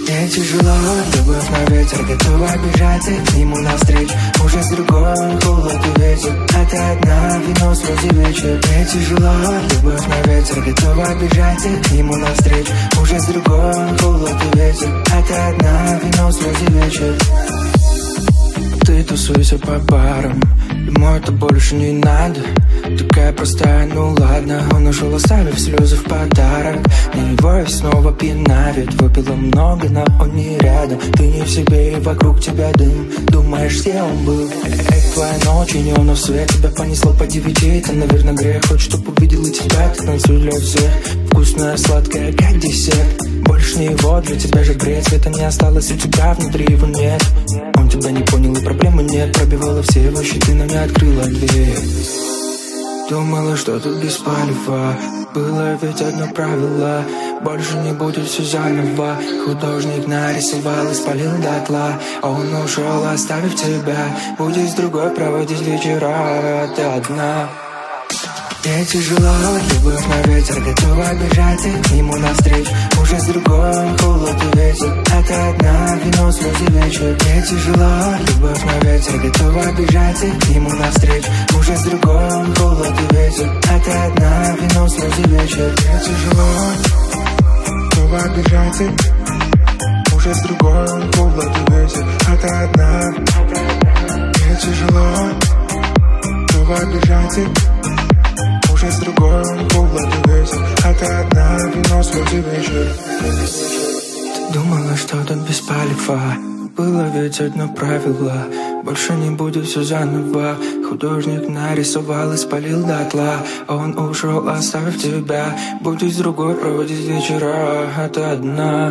Ей тяжело, любовь на ветер, готова бежать и к нему навстречу. Уже с другой холод и ветер, а ты одна, вино, слезы, вечер. Ей тяжело, любовь на ветер, готова бежать и к нему навстречу. Уже с другой холод и ветер, а ты одна, вино, слезы, вечер. Ты тусуйся по барам, ему это больше не надо. Такая простая, ну ладно. Он ушел, оставив слезы в подарок. На него и снова пьяна, ведь выпила много, но он не рядом. Ты не в себе и вокруг тебя дым. Думаешь, где он был? Твоя ночь, и неонов свет тебя понесло по 9. Это, наверное, грех, хочешь, чтоб увидел и тебя. Ты танцуй для всех, вкусная, сладкая, как десерт. Больше не его, для тебя же бред. Света не осталось у тебя, внутри его нет. Он тебя не понял и проблемы нет. Пробивала все его щиты, но не открыла дверь. Думала, что тут без палева. Было ведь одно правило: больше не будет все заново. Художник нарисовал и спалил дотла. Он ушел, оставив тебя. Будешь с другой проводить вечера, а ты одна. Ей тяжело, любовь на ветер, готова бежать и к нему навстречу. Уже с другой холод и ветер, а ты одна, вино, слезы, вечер. Ей тяжело, любовь на ветер, готова бежать и к нему навстречу. Уже с другой холод и ветер, а ты одна, вино, слезы, вечер. Ей тяжело, готова бежать и уже с другой холод и ветер, а ты одна. Ей тяжело, готова бежать и уже с другой холод и ветер, а ты одна, вино, слезы, вечер. Ты думала, что тут без палева. Было ведь одно правило: больше не будет все заново. Художник нарисовал и спалил дотла. Он ушел, оставив тебя. Будешь с другой проводить вечера, а ты одна.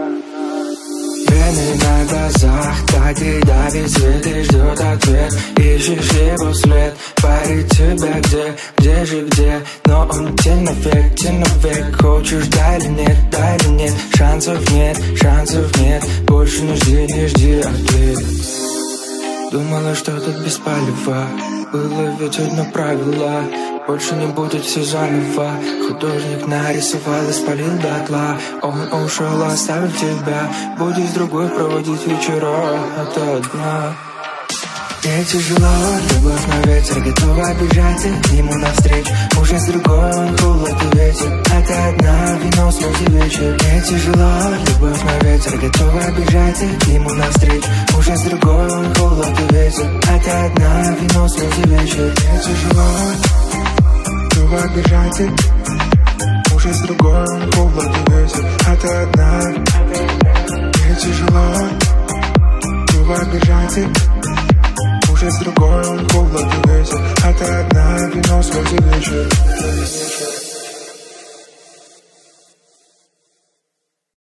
Вены на глазах, так и давит свет и ждет ответ. Ищешь его след, парит тебя где же где. Но он тень навек. Хочешь, да или нет, шансов нет. Больше не жди ответ. Думала, что тут без палева. Было ведь одно правило: больше не будет все заново. Художник нарисовал и спалил дотла. Он ушел, оставив тебя. Будешь с другой проводить вечера, а ты одна. Ей тяжело, любовь на ветер, готова бежать и к нему навстречу. Уже с другой холод и ветер, а ты одна, вино, слезы, вечер. Ей тяжело, любовь на ветер, готова бежать и к нему навстречу. Уже с другой холод и ветер, а ты одна, вино, слезы, вечер. Ей тяжело, готова бежать и уже с другой холод и ветер, а ты одна. Ей тяжело, готова бежать и уже с другой холод и ветер, а ты одна, вино, слезы, вечер.